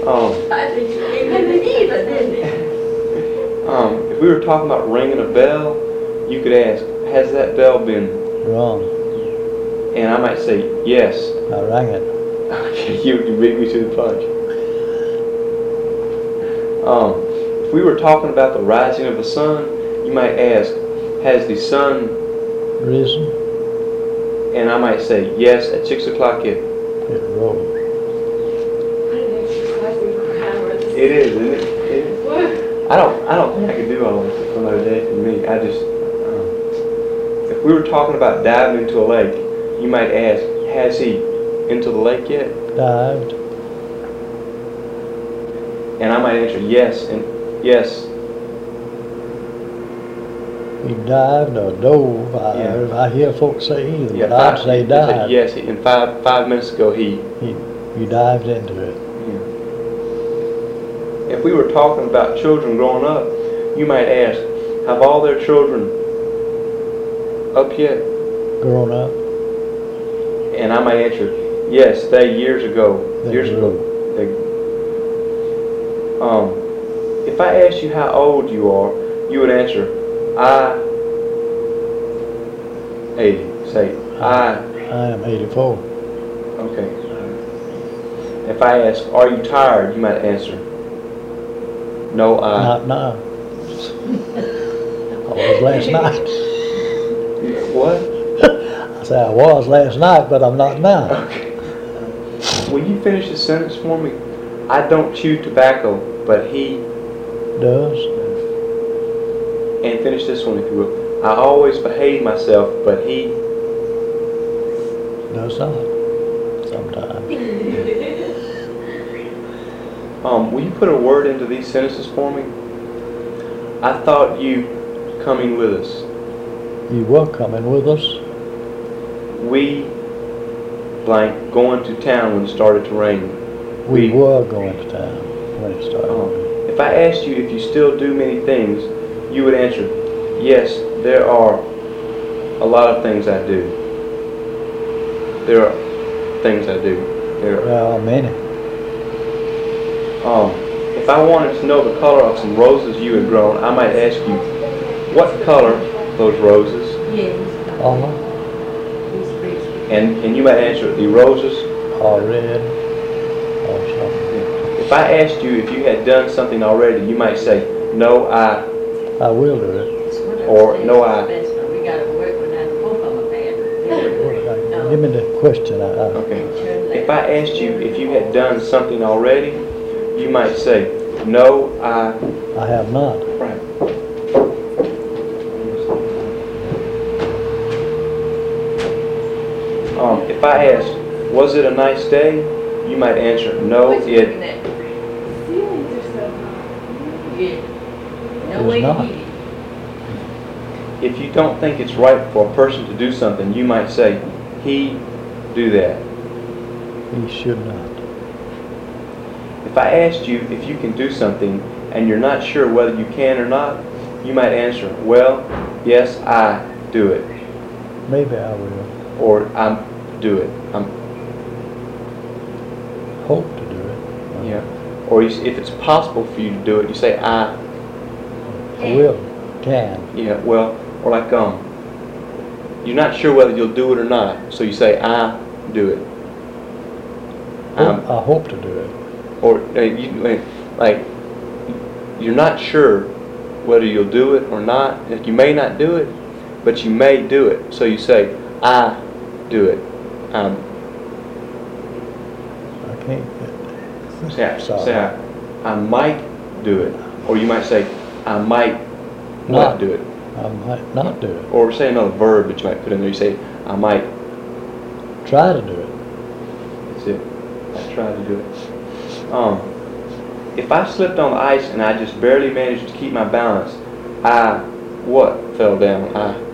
I think you gave me the either, didn't you? If we were talking about ringing a bell, you could ask, has that bell been Wrong. And I might say, yes. I rang it. Okay, you beat me to the punch. If we were talking about the rising of the sun, you might ask, has the sun Risen. And I might say, yes, at 6 o'clock It rose. it is, isn't it? What? I don't think I could do all this another day for me. I just, if we were talking about diving into a lake, you might ask, has he into the lake yet? Dived. And I might answer yes, and yes. He dived or dove. I hear folks say either, but I'd say dived. Yes, and 5 minutes ago he dived into it. If we were talking about children growing up, you might ask, have all their children up yet? Grown up. And I might answer, yes, years ago. If I asked you how old you are, you would answer, 80. Say, I am 84. Okay. If I ask, are you tired, you might answer, no, Not now. I was last night. What? I said I was last night, but I'm not now. Okay. Will you finish the sentence for me? I don't chew tobacco, but he does. And finish this one if you will. I always behave myself, but he does not. Sometimes. Will you put a word into these sentences for me? I thought you coming with us. You were coming with us. We blank going to town when it started to rain. We were going to town when it started raining. If I asked you if you still do many things, you would answer, yes, there are a lot of things I do. There are things I do. There are many. If I wanted to know the color of some roses you had grown, I might ask you, what color those roses? Yes. And you might answer, the roses are red or something. If I asked you if you had done something already, you might say, no, I will do it. Or no, I. We got to work with that both of them. Give me the question. Okay. If I asked you if you had done something already, you might say, no, I have not. Right. If I asked, was it a nice day? You might answer, no, it was not. If you don't think it's right for a person to do something, you might say, he do that. He should not. If I asked you if you can do something and you're not sure whether you can or not, you might answer, well, yes, I do it. Maybe I will. Or I do it. Hope to do it. Yeah. Or if it's possible for you to do it, you say, I will. Can. Yeah, well, or like, you're not sure whether you'll do it or not, so you say, I do it. I hope to do it. Or, you're not sure whether you'll do it or not. Like, you may not do it, but you may do it. So you say, I do it. I can't. Say I might do it. Or you might say, I might not do it. I might not do it. Or say another verb that you might put in there. You say, I might try to do it. That's it. I try to do it. If I slipped on the ice and I just barely managed to keep my balance, I fell down.